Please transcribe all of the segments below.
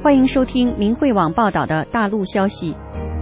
欢迎收听明慧网报道的大陆消息。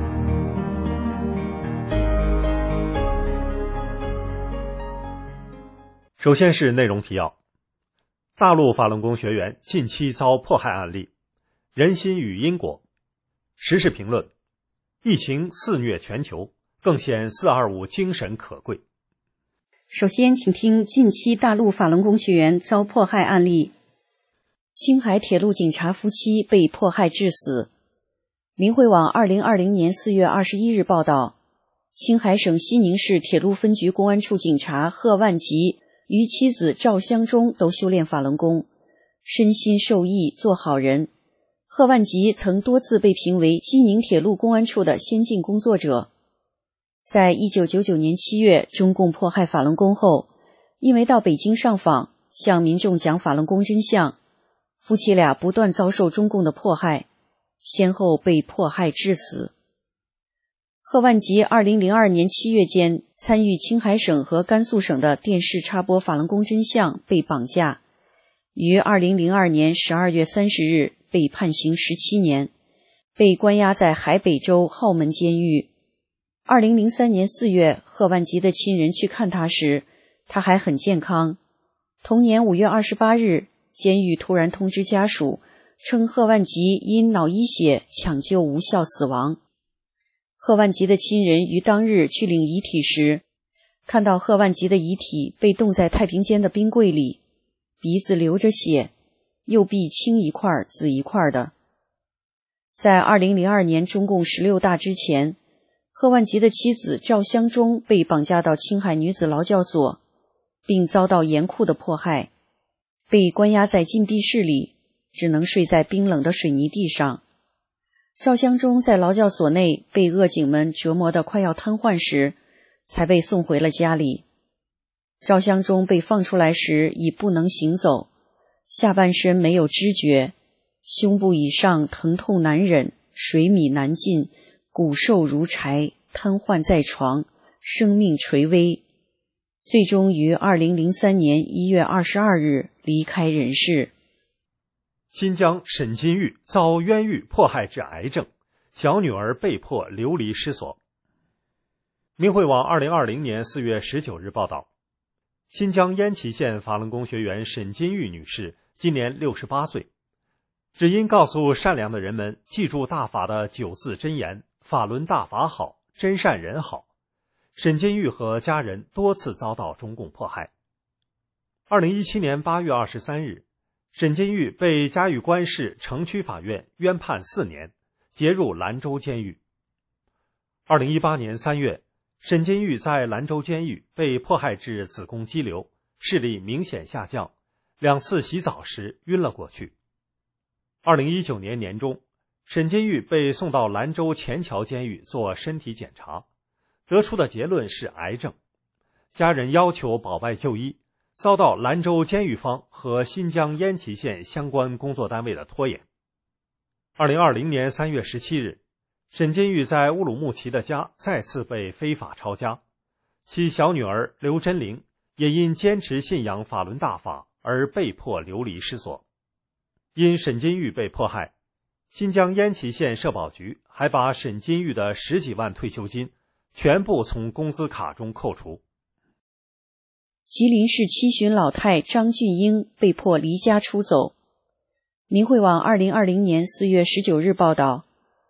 首先是内容提要。大陆法轮功学员近期遭迫害案例，人心与因果。时事评论：疫情肆虐全球，更显425精神可贵。 首先请听近期大陆法轮功学员遭迫害案例。青海铁路警察夫妻被迫害致死。明慧网2020年4月21日报道，青海省西宁市铁路分局公安处警察贺万吉与妻子赵香忠都修炼法轮功，身心受益，做好人。贺万吉曾多次被评为西宁铁路公安处的先进工作者。在1999年7月中共迫害法轮功后，因为到北京上访，向民众讲法轮功真相，夫妻俩不断遭受中共的迫害，先后被迫害致死。贺万吉2002年7月间参与青海省和甘肃省的电视插播法轮功真相被绑架，于2002年12月30日被判刑17年，被关押在海北州浩门监狱。2003年4月，贺万吉的亲人去看他时，他还很健康。同年5月28日，监狱突然通知家属，称贺万吉因脑溢血抢救无效死亡。贺万吉的亲人于当日去领遗体时，看到贺万吉的遗体被冻在太平间的冰柜里，鼻子流着血，右臂青一块紫一块的。在2002年中共16大之前，贺万吉的妻子赵香忠被绑架到青海女子劳教所，并遭到严酷的迫害，被关押在禁闭室里，只能睡在冰冷的水泥地上。赵香忠在劳教所内被恶警们折磨得快要瘫痪时，才被送回了家里。赵香忠被放出来时已不能行走，下半身没有知觉，胸部以上疼痛难忍，水米难进，骨瘦如柴，瘫痪在床，生命垂危，最终于2003年1月22日离开人世。 新疆沈金玉遭冤狱迫害致癌症，小女儿被迫流离失所。明慧网2020年4月19日报道，新疆烟萁县法轮功学员沈金玉女士今年68岁，只因告诉善良的人们记住大法的9字真言，法轮大法好，真善人好，沈金玉和家人多次遭到中共迫害。2017年8月23日，沈金玉被嘉峪关市城区法院冤判4年，结入兰州监狱。2018年3月，沈金玉在兰州监狱被迫害致子宫肌瘤，视力明显下降，2次洗澡时晕了过去。2019年年中，沈金玉被送到兰州前桥监狱做身体检查，得出的结论是癌症，家人要求保外就医，遭到兰州监狱方和新疆烟萁县相关工作单位的拖延。2020年3月17日，沈金玉在乌鲁木齐的家再次被非法抄家，其小女儿刘真玲也因坚持信仰法轮大法而被迫流离失所。因沈金玉被迫害，新疆烟萁县社保局还把沈金玉的10几万退休金全部从工资卡中扣除。 吉林市七旬老太张俊英被迫离家出走。明慧网2020年4月19日报道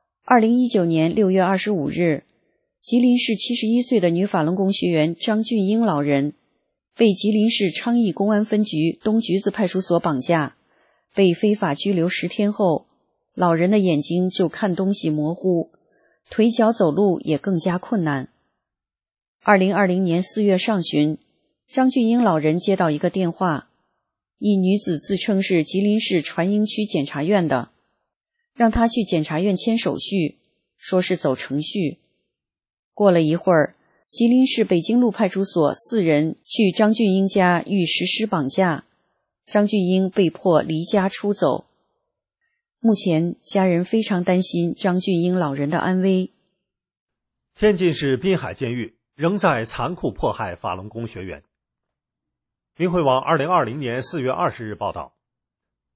，2019年6月25日，吉林市71岁的女法轮功学员张俊英老人被吉林市昌邑公安分局东橘子派出所绑架，被非法拘留10天后，老人的眼睛就看东西模糊，腿脚走路也更加困难。2020年4月上旬，张俊英老人接到一个电话，一女子自称是吉林市传英区检察院的，让他去检察院签手续，说是走程序。过了一会儿，吉林市北京路派出所4人去张俊英家欲实施绑架，张俊英被迫离家出走。目前家人非常担心张俊英老人的安危。 天津市滨海监狱仍在残酷迫害法轮功学员。明慧网2020年4月20日报道，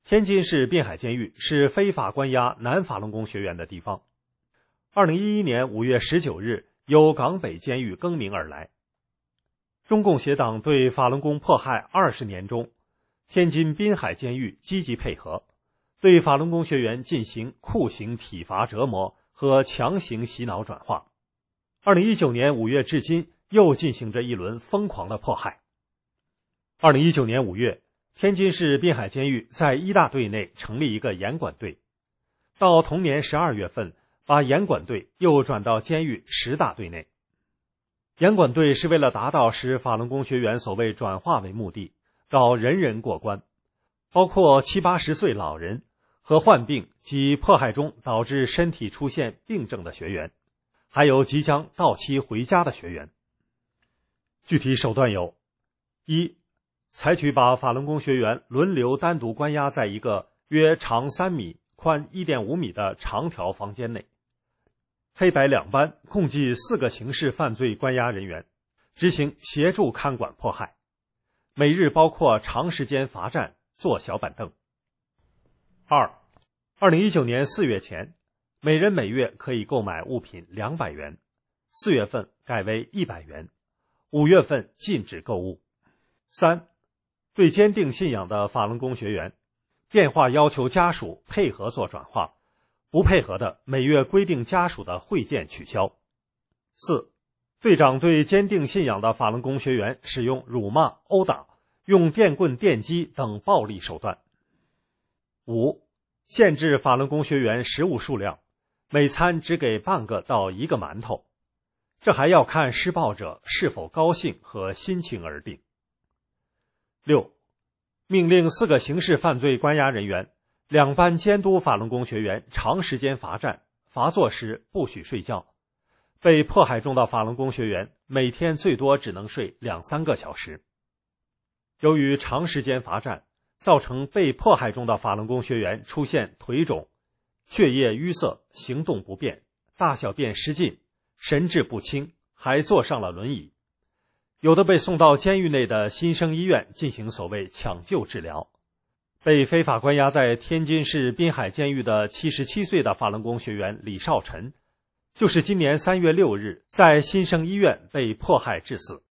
天津市滨海监狱是非法关押男法轮功学员的地方。2011年5月19日，由港北监狱更名而来。中共协党对法轮功迫害20年中，天津滨海监狱积极配合，对法轮功学员进行酷刑体罚折磨和强行洗脑转化。2019年5月至今，又进行着一轮疯狂的迫害。2019年5月，天津市滨海监狱在1大队内成立一个严管队，到同年12月份，把严管队又转到监狱10大队内。严管队是为了达到使法轮功学员所谓转化为目的，搞人人过关，包括70、80岁老人和患病及迫害中导致身体出现病症的学员，还有即将到期回家的学员。具体手段有：一、采取把法轮功学员轮流单独关押在一个约长3米、宽1.5米的长条房间内，黑白两班共计4个刑事犯罪关押人员，执行协助看管迫害，每日包括长时间罚站、坐小板凳。二、2019年4月前，每人每月可以购买物品200元，4月份改为100元，5月份禁止购物。三、对坚定信仰的法轮功学员，电话要求家属配合做转化，不配合的每月规定家属的会见取消。四、队长对坚定信仰的法轮功学员使用辱骂、殴打、用电棍、电击等暴力手段。五、限制法轮功学员食物数量，每餐只给半个到1个馒头，这还要看施暴者是否高兴和心情而定。六、命令4个刑事犯罪关押人员2班监督法轮功学员长时间罚站，罚坐时不许睡觉，被迫害中的法轮功学员每天最多只能睡2-3个小时。由于长时间罚站，造成被迫害中的法轮功学员出现腿肿、血液淤塞、行动不便、大小便失禁、神志不清，还坐上了轮椅。有的被送到监狱内的新生医院进行所谓抢救治疗。被非法关押在天津市滨海监狱的77岁的法轮功学员李少臣，就是今年3月6日在新生医院被迫害致死。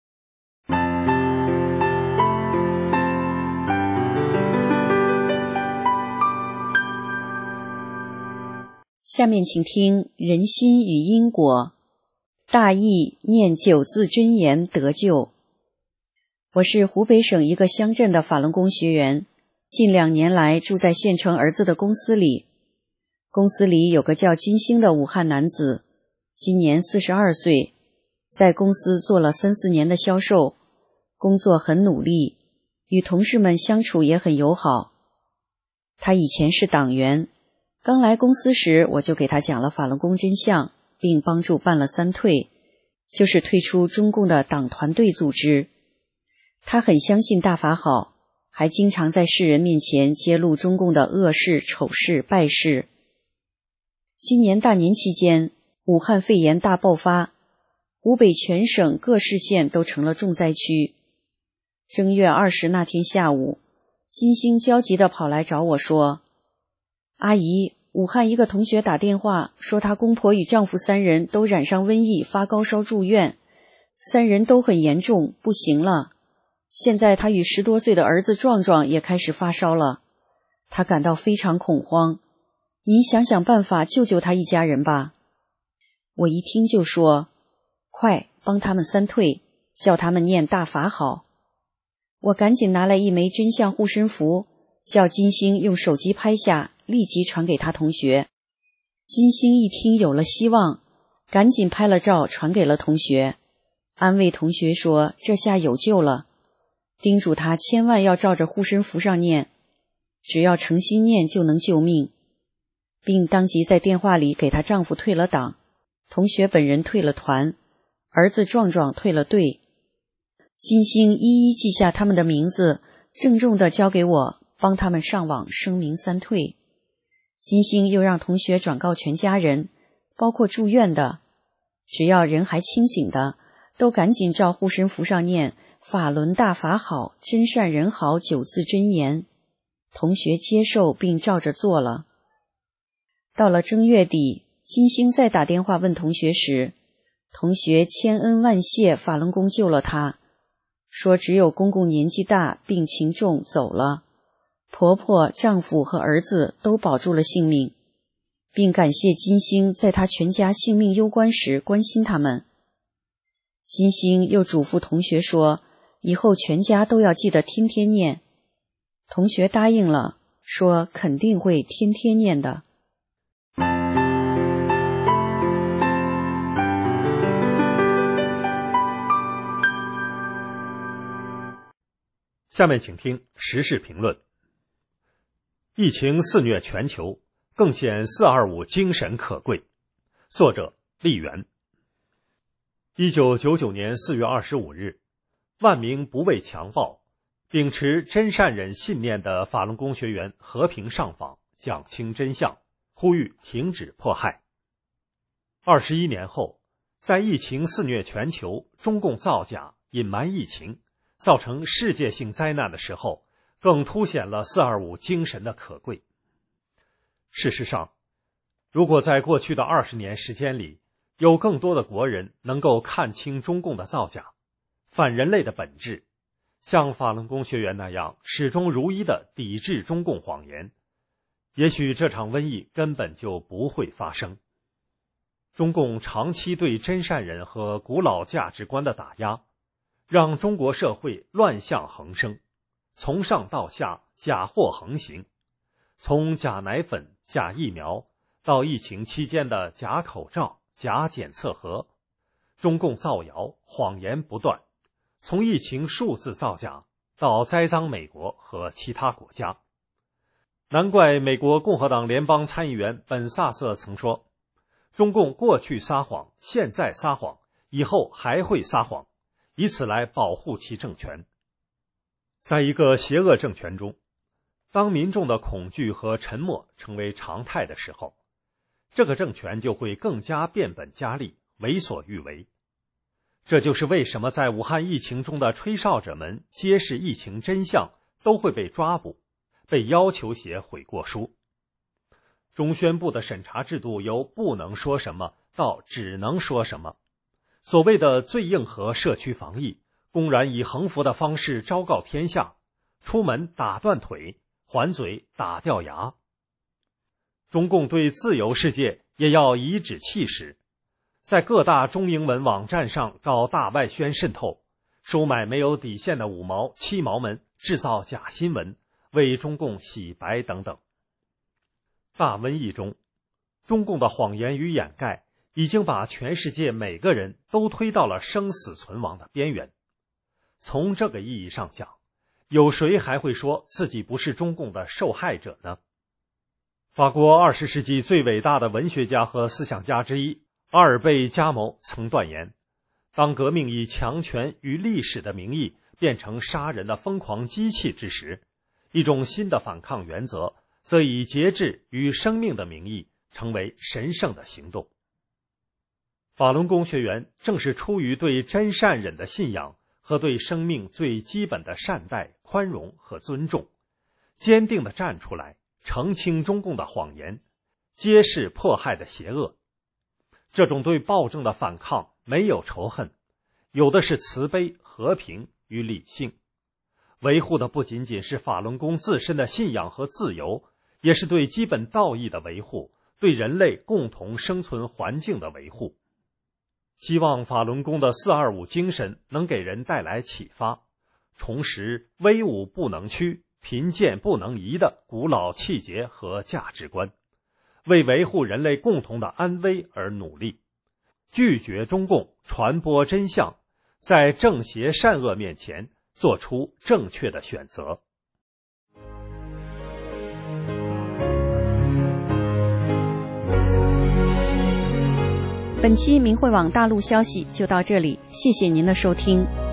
下面请听人心与因果，大意念9字真言得救。我是湖北省一个乡镇的法轮功学员，近2年来住在县城儿子的公司里。公司里有个叫金星的武汉男子，今年42岁，在公司做了3-4年的销售，工作很努力，与同事们相处也很友好。他以前是党员，刚来公司时我就给他讲了法轮功真相，并帮助办了3退，就是退出中共的党团队组织。他很相信大法好，还经常在世人面前揭露中共的恶事、丑事、败事。今年大年期间，武汉肺炎大爆发，湖北全省各市县都成了重灾区。正月20那天下午，金星焦急地跑来找我说：“阿姨，武汉一个同学打电话说她公婆与丈夫3人都染上瘟疫，发高烧住院，3人都很严重，不行了。现在她与10多岁的儿子壮壮也开始发烧了，她感到非常恐慌，您想想办法救救她一家人吧。”我一听就说：“快帮他们3退，叫他们念大法好。”我赶紧拿来一枚真相护身符，叫金星用手机拍下，立即传给他同学。金星一听有了希望，赶紧拍了照传给了同学，安慰同学说这下有救了，叮嘱他千万要照着护身符上念，只要诚心念就能救命，并当即在电话里给她丈夫退了党，同学本人退了团，儿子壮壮退了队。金星一一记下他们的名字，郑重地交给我，帮他们上网声明3退。金星又让同学转告全家人，包括住院的，只要人还清醒的，都赶紧照护身符上念法轮大法好，真善人好9字真言。 同学接受并照着做了。到了正月底，金星再打电话问同学时，同学千恩万谢法轮功救了他，说只有公公年纪大，病情重走了，婆婆、丈夫和儿子都保住了性命，并感谢金星在他全家性命攸关时关心他们。金星又嘱咐同学说，以后全家都要记得天天念。同学答应了，说肯定会天天念的。 下面请听时事评论。疫情肆虐全球，更显425精神可贵。作者丽媛。1999年4月25日，万名不畏强暴、秉持真善忍信念的法轮功学员和平上访，讲清真相，呼吁停止迫害。21年后，在疫情肆虐全球，中共造假、隐瞒疫情，造成世界性灾难的时候，更凸显了425精神的可贵。事实上，如果在过去的20年时间里，有更多的国人能够看清中共的造假、反人类的本质，像法轮功学员那样始终如一地抵制中共谎言，也许这场瘟疫根本就不会发生。中共长期对真善忍和古老价值观的打压，让中国社会乱象横生，从上到下假货横行，从假奶粉、假疫苗到疫情期间的假口罩、假检测盒，中共造谣谎言不断，从疫情数字造假到栽赃美国和其他国家。难怪美国共和党联邦参议员本萨瑟曾说，中共过去撒谎，现在撒谎，以后还会撒谎，以此来保护其政权。在一个邪恶政权中，当民众的恐惧和沉默成为常态的时候，这个政权就会更加变本加厉，为所欲为。这就是为什么在武汉疫情中的吹哨者们揭示疫情真相都会被抓捕，被要求写悔过书。中宣部的审查制度由不能说什么到只能说什么，所谓的最硬核社区防疫，公然以横幅的方式昭告天下，出门打断腿，还嘴打掉牙。中共对自由世界也要颐指气使，在各大中英文网站上搞大外宣渗透，收买没有底线的5毛、7毛们，制造假新闻，为中共洗白等等。大瘟疫中，中共的谎言与掩盖已经把全世界每个人都推到了生死存亡的边缘。从这个意义上讲，有谁还会说自己不是中共的受害者呢？法国20世纪最伟大的文学家和思想家之一阿尔贝·加谋曾断言，当革命以强权与历史的名义变成杀人的疯狂机器之时，一种新的反抗原则则以节制与生命的名义成为神圣的行动。法轮功学员正是出于对真善忍的信仰和对生命最基本的善待、宽容和尊重，坚定地站出来，澄清中共的谎言，揭示迫害的邪恶。这种对暴政的反抗没有仇恨，有的是慈悲、和平与理性。维护的不仅仅是法轮功自身的信仰和自由，也是对基本道义的维护，对人类共同生存环境的维护。希望法轮功的425精神能给人带来启发，重拾威武不能屈、贫贱不能移的古老气节和价值观，为维护人类共同的安危而努力，拒绝中共，传播真相，在正邪善恶面前做出正确的选择。 本期明慧网大陆消息就到这里，谢谢您的收听。